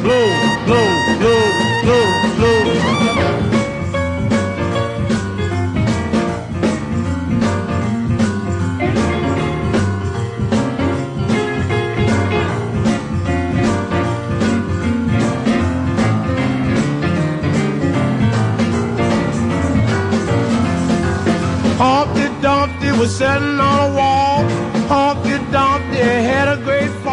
blow, blow, blow, blow, blow. Humpty Dumpty was sitting on a wall. Humpty Dumpty had a great